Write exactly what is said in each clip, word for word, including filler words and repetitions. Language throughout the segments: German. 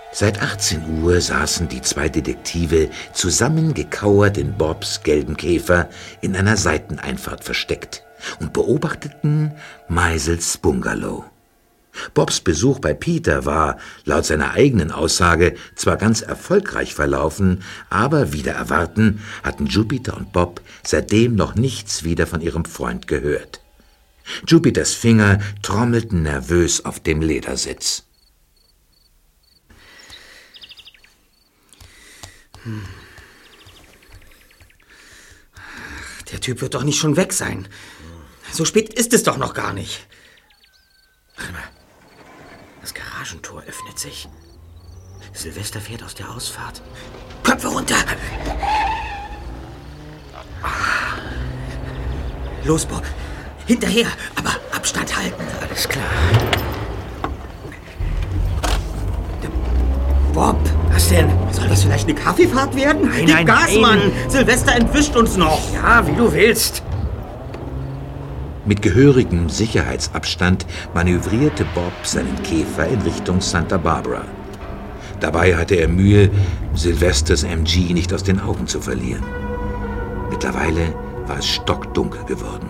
Seit achtzehn Uhr saßen die zwei Detektive zusammengekauert in Bobs gelben Käfer in einer Seiteneinfahrt versteckt und beobachteten Maisels Bungalow. Bobs Besuch bei Peter war, laut seiner eigenen Aussage, zwar ganz erfolgreich verlaufen, aber wider Erwarten hatten Jupiter und Bob seitdem noch nichts wieder von ihrem Freund gehört. Jupiters Finger trommelten nervös auf dem Ledersitz. Hm. Ach, der Typ wird doch nicht schon weg sein. So spät ist es doch noch gar nicht. Warte mal. Das Garagentor öffnet sich. Silvester fährt aus der Ausfahrt. Köpfe runter! Los, Bob. Hinterher, aber Abstand halten. Alles klar. Bob, was denn? Soll das vielleicht eine Kaffeefahrt werden? Nein, Gib nein, Gas, nein. Mann! Silvester entwischt uns noch. Ja, wie du willst. Mit gehörigem Sicherheitsabstand manövrierte Bob seinen Käfer in Richtung Santa Barbara. Dabei hatte er Mühe, Sylvesters M G nicht aus den Augen zu verlieren. Mittlerweile war es stockdunkel geworden.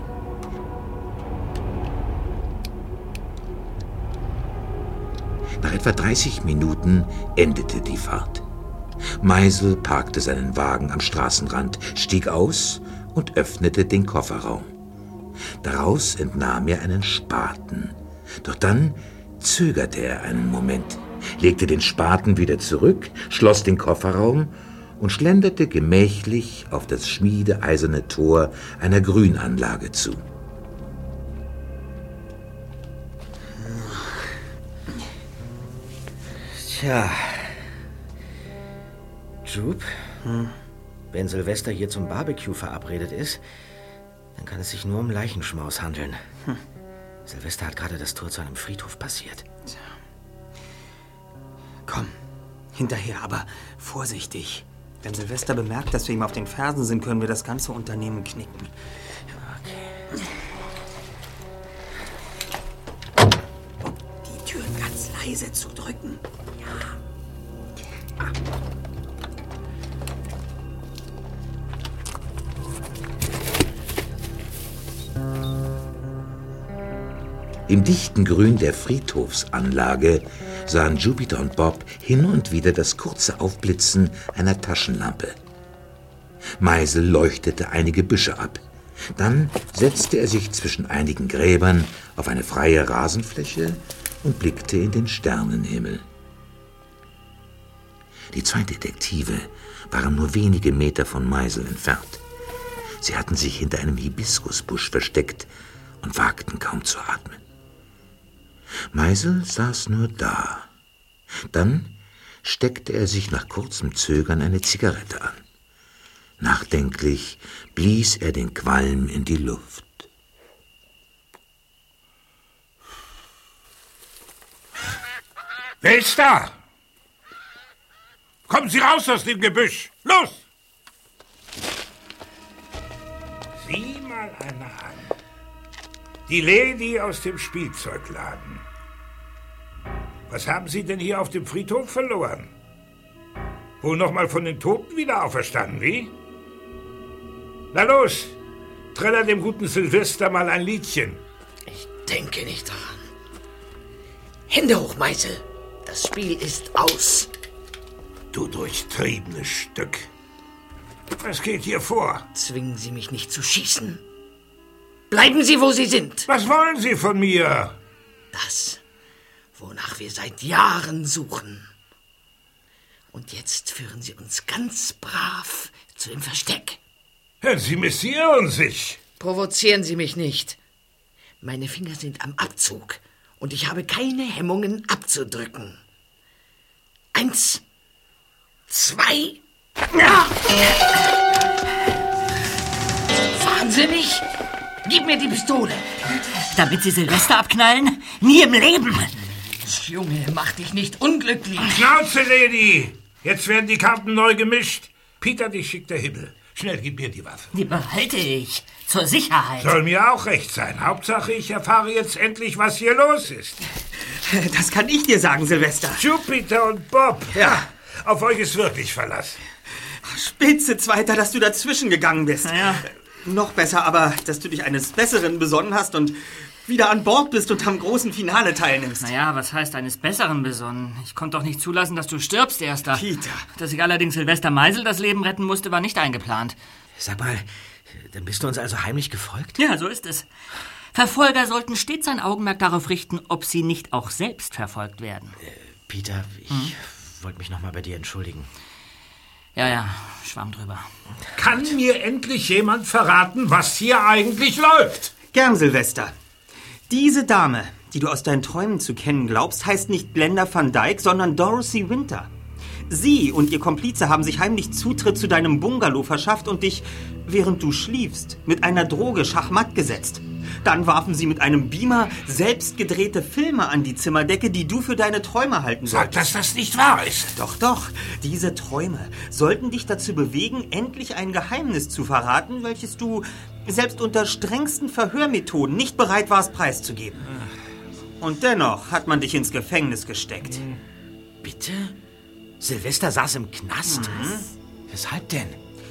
Nach etwa dreißig Minuten endete die Fahrt. Maisel parkte seinen Wagen am Straßenrand, stieg aus und öffnete den Kofferraum. Daraus entnahm er einen Spaten. Doch dann zögerte er einen Moment, legte den Spaten wieder zurück, schloss den Kofferraum und schlenderte gemächlich auf das schmiedeeiserne Tor einer Grünanlage zu. Tja. Jupe, hm. wenn Silvester hier zum Barbecue verabredet ist, dann kann es sich nur um Leichenschmaus handeln. Hm. Silvester hat gerade das Tor zu einem Friedhof passiert. Tja. Komm, hinterher, aber vorsichtig. Wenn Silvester bemerkt, dass wir ihm auf den Fersen sind, können wir das ganze Unternehmen knicken. Okay. Die Türen ganz leise zu drücken. Ja. Ah. Im dichten Grün der Friedhofsanlage sahen Jupiter und Bob hin und wieder das kurze Aufblitzen einer Taschenlampe. Maisel leuchtete einige Büsche ab. Dann setzte er sich zwischen einigen Gräbern auf eine freie Rasenfläche und blickte in den Sternenhimmel. Die zwei Detektive waren nur wenige Meter von Maisel entfernt. Sie hatten sich hinter einem Hibiskusbusch versteckt und wagten kaum zu atmen. Maisel saß nur da. Dann steckte er sich nach kurzem Zögern eine Zigarette an. Nachdenklich blies er den Qualm in die Luft. Wer ist da? Kommen Sie raus aus dem Gebüsch! Los! Sieh mal einer an. Die Lady aus dem Spielzeugladen. Was haben Sie denn hier auf dem Friedhof verloren? Wohl noch mal von den Toten wieder auferstanden, wie? Na los, träller dem guten Silvester mal ein Liedchen. Ich denke nicht daran. Hände hoch, Maisel. Das Spiel ist aus. Du durchtriebenes Stück. Was geht hier vor? Zwingen Sie mich nicht zu schießen. Bleiben Sie, wo Sie sind. Was wollen Sie von mir? Das, wonach wir seit Jahren suchen. Und jetzt führen Sie uns ganz brav zu dem Versteck. Sie messieren sich. Provozieren Sie mich nicht. Meine Finger sind am Abzug und ich habe keine Hemmungen abzudrücken. Eins, zwei. Wahnsinnig! Gib mir die Pistole. Damit Sie Silvester abknallen? Nie im Leben! Junge, mach dich nicht unglücklich. Schnauze, Lady! Jetzt werden die Karten neu gemischt. Peter, dich schickt der Himmel. Schnell, gib mir die Waffe. Die behalte ich. Zur Sicherheit. Soll mir auch recht sein. Hauptsache, ich erfahre jetzt endlich, was hier los ist. Das kann ich dir sagen, Silvester. Jupiter und Bob. Ja. Auf euch ist wirklich Verlass. Spitze, Zweiter, dass du dazwischen gegangen bist. Naja. Noch besser aber, dass du dich eines Besseren besonnen hast und wieder an Bord bist und am großen Finale teilnimmst. Naja, was heißt eines Besseren besonnen? Ich konnte doch nicht zulassen, dass du stirbst, Erster. Peter. Dass ich allerdings Silvester Meisel das Leben retten musste, war nicht eingeplant. Sag mal, dann bist du uns also heimlich gefolgt? Ja, so ist es. Verfolger sollten stets ein Augenmerk darauf richten, ob sie nicht auch selbst verfolgt werden. Äh, Peter, ich hm? wollte mich noch mal bei dir entschuldigen. Ja, ja, schwamm drüber. Kann mir endlich jemand verraten, was hier eigentlich läuft? Gern, Silvester. Diese Dame, die du aus deinen Träumen zu kennen glaubst, heißt nicht Glenda van Dyke, sondern Dorothy Winter. Sie und ihr Komplize haben sich heimlich Zutritt zu deinem Bungalow verschafft und dich, während du schliefst, mit einer Droge schachmatt gesetzt. Dann warfen sie mit einem Beamer selbst gedrehte Filme an die Zimmerdecke, die du für deine Träume halten solltest. Sag, dass das nicht wahr ist. Doch, doch. Diese Träume sollten dich dazu bewegen, endlich ein Geheimnis zu verraten, welches du selbst unter strengsten Verhörmethoden nicht bereit warst preiszugeben. Und dennoch hat man dich ins Gefängnis gesteckt. Bitte? Silvester saß im Knast? Mhm. Weshalb denn?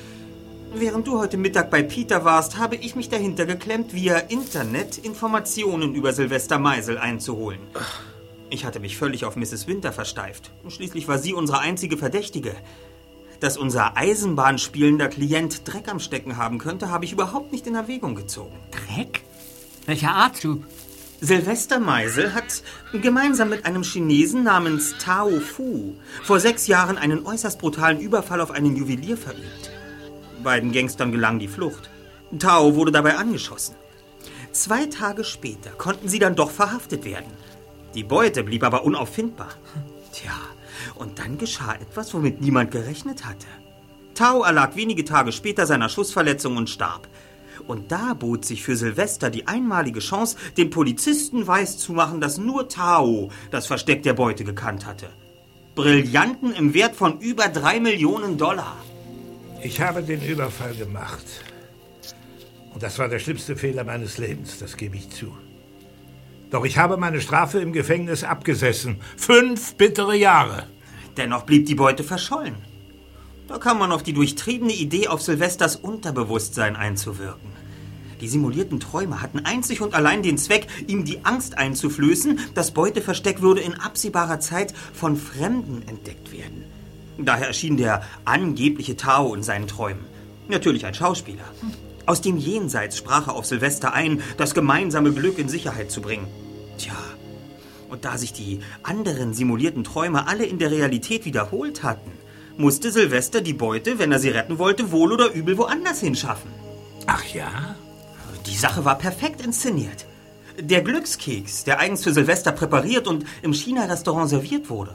Während du heute Mittag bei Peter warst, habe ich mich dahinter geklemmt, via Internet Informationen über Silvester Meisel einzuholen. Ich hatte mich völlig auf Misses Winter versteift. Schließlich war sie unsere einzige Verdächtige. Dass unser Eisenbahnspielender Klient Dreck am Stecken haben könnte, habe ich überhaupt nicht in Erwägung gezogen. Dreck? Welcher Art, Jup? Silvester Meisel hat gemeinsam mit einem Chinesen namens Tao Fu vor sechs Jahren einen äußerst brutalen Überfall auf einen Juwelier verübt. Beiden Gangstern gelang die Flucht. Tao wurde dabei angeschossen. Zwei Tage später konnten sie dann doch verhaftet werden. Die Beute blieb aber unauffindbar. Tja, und dann geschah etwas, womit niemand gerechnet hatte. Tao erlag wenige Tage später seiner Schussverletzung und starb. Und da bot sich für Silvester die einmalige Chance, den Polizisten weiszumachen, dass nur Tao das Versteck der Beute gekannt hatte. Brillanten im Wert von über drei Millionen Dollar. Ich habe den Überfall gemacht. Und das war der schlimmste Fehler meines Lebens, das gebe ich zu. Doch ich habe meine Strafe im Gefängnis abgesessen. Fünf bittere Jahre. Dennoch blieb die Beute verschollen. Da kam man auf die durchtriebene Idee, auf Silvesters Unterbewusstsein einzuwirken. Die simulierten Träume hatten einzig und allein den Zweck, ihm die Angst einzuflößen, das Beuteversteck würde in absehbarer Zeit von Fremden entdeckt werden. Daher erschien der angebliche Tao in seinen Träumen. Natürlich ein Schauspieler. Aus dem Jenseits sprach er auf Silvester ein, das gemeinsame Glück in Sicherheit zu bringen. Tja, und da sich die anderen simulierten Träume alle in der Realität wiederholt hatten, musste Silvester die Beute, wenn er sie retten wollte, wohl oder übel woanders hinschaffen. Ach ja? Die Sache war perfekt inszeniert. Der Glückskeks, der eigens für Silvester präpariert und im China-Restaurant serviert wurde.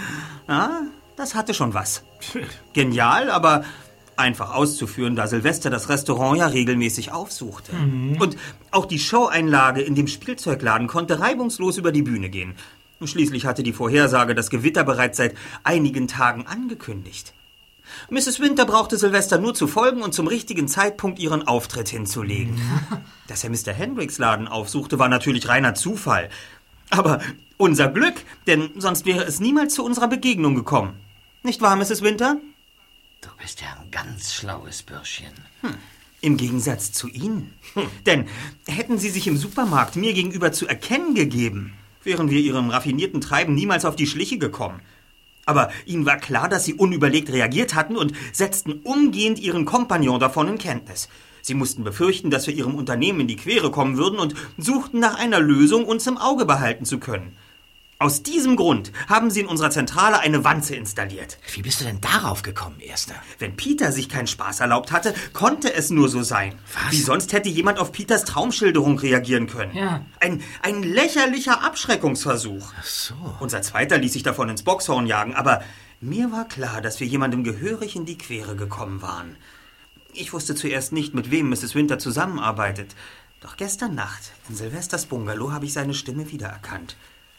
Ja, das hatte schon was. Genial, aber einfach auszuführen, da Silvester das Restaurant ja regelmäßig aufsuchte. Mhm. Und auch die Showeinlage in dem Spielzeugladen konnte reibungslos über die Bühne gehen. Schließlich hatte die Vorhersage das Gewitter bereits seit einigen Tagen angekündigt. Misses Winter brauchte Silvester nur zu folgen und zum richtigen Zeitpunkt ihren Auftritt hinzulegen. Mhm. Dass er Mister Hendricks Laden aufsuchte, war natürlich reiner Zufall. Aber unser Glück, denn sonst wäre es niemals zu unserer Begegnung gekommen. Nicht wahr, Misses Winter? Du bist ja ein ganz schlaues Bürschchen. Hm. Im Gegensatz zu Ihnen. Hm. Denn hätten Sie sich im Supermarkt mir gegenüber zu erkennen gegeben, wären wir Ihrem raffinierten Treiben niemals auf die Schliche gekommen. Aber Ihnen war klar, dass Sie unüberlegt reagiert hatten und setzten umgehend Ihren Kompagnon davon in Kenntnis. Sie mussten befürchten, dass wir Ihrem Unternehmen in die Quere kommen würden und suchten nach einer Lösung, uns im Auge behalten zu können. Aus diesem Grund haben Sie in unserer Zentrale eine Wanze installiert. Wie bist du denn darauf gekommen, Erster? Wenn Peter sich keinen Spaß erlaubt hatte, konnte es nur so sein. Was? Wie sonst hätte jemand auf Peters Traumschilderung reagieren können. Ja. Ein, ein lächerlicher Abschreckungsversuch. Ach so. Unser Zweiter ließ sich davon ins Boxhorn jagen, aber mir war klar, dass wir jemandem gehörig in die Quere gekommen waren. Ich wusste zuerst nicht, mit wem Misses Winter zusammenarbeitet. Doch gestern Nacht in Silvesters Bungalow habe ich seine Stimme wiedererkannt.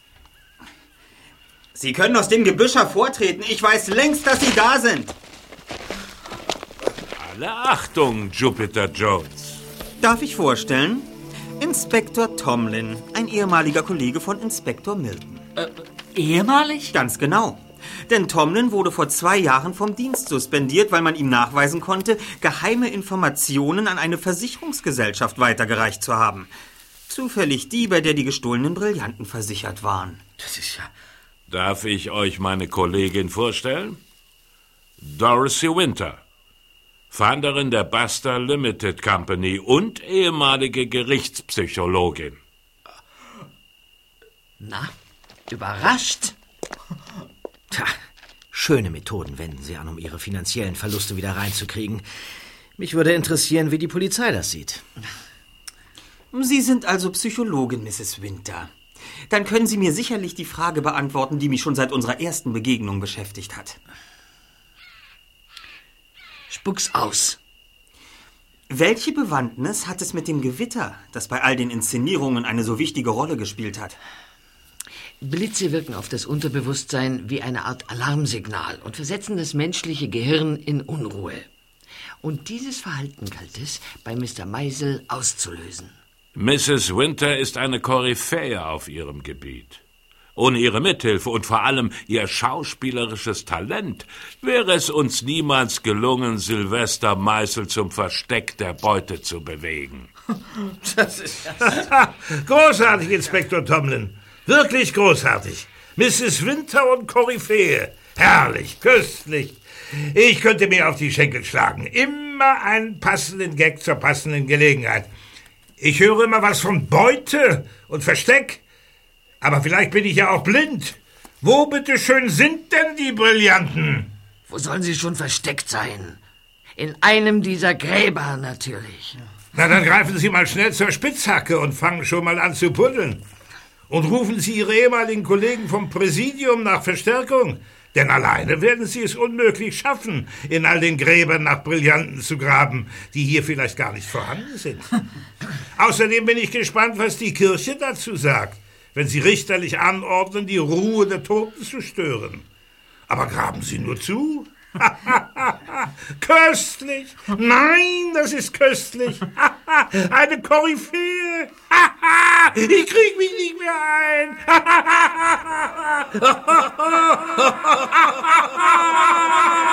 Sie können aus dem Gebüsch hervortreten. Ich weiß längst, dass Sie da sind. Alle Achtung, Jupiter Jones. Darf ich vorstellen? Inspektor Tomlin, ein ehemaliger Kollege von Inspektor Milton. Äh, ehemalig? Ganz genau. Denn Tomlin wurde vor zwei Jahren vom Dienst suspendiert, weil man ihm nachweisen konnte, geheime Informationen an eine Versicherungsgesellschaft weitergereicht zu haben. Zufällig die, bei der die gestohlenen Brillanten versichert waren. Das ist ja... Darf ich euch meine Kollegin vorstellen? Dorothy Winter, Founderin der Buster Limited Company und ehemalige Gerichtspsychologin. Na, überrascht? Tja, schöne Methoden wenden Sie an, um Ihre finanziellen Verluste wieder reinzukriegen. Mich würde interessieren, wie die Polizei das sieht. Sie sind also Psychologin, Misses Winter. Dann können Sie mir sicherlich die Frage beantworten, die mich schon seit unserer ersten Begegnung beschäftigt hat. Spuck's aus. Welche Bewandtnis hat es mit dem Gewitter, das bei all den Inszenierungen eine so wichtige Rolle gespielt hat? Blitze wirken auf das Unterbewusstsein wie eine Art Alarmsignal und versetzen das menschliche Gehirn in Unruhe. Und dieses Verhalten galt es, bei Mister Meisel auszulösen. Misses Winter ist eine Koryphäe auf ihrem Gebiet. Ohne ihre Mithilfe und vor allem ihr schauspielerisches Talent wäre es uns niemals gelungen, Sylvester Meisel zum Versteck der Beute zu bewegen. Das ist ja Großartig, Inspektor Tomlin. Wirklich großartig. Misses Winter und Koryphäe. Herrlich, köstlich. Ich könnte mir auf die Schenkel schlagen. Immer einen passenden Gag zur passenden Gelegenheit. Ich höre immer was von Beute und Versteck. Aber vielleicht bin ich ja auch blind. Wo bitteschön sind denn die Brillanten? Wo sollen sie schon versteckt sein? In einem dieser Gräber natürlich. Na, dann greifen Sie mal schnell zur Spitzhacke und fangen schon mal an zu buddeln. Und rufen Sie Ihre ehemaligen Kollegen vom Präsidium nach Verstärkung. Denn alleine werden Sie es unmöglich schaffen, in all den Gräbern nach Brillanten zu graben, die hier vielleicht gar nicht vorhanden sind. Außerdem bin ich gespannt, was die Kirche dazu sagt, wenn sie richterlich anordnen, die Ruhe der Toten zu stören. Aber graben Sie nur zu. Köstlich! Nein, das ist köstlich! Eine Koryphäe! Ich krieg mich nicht mehr ein!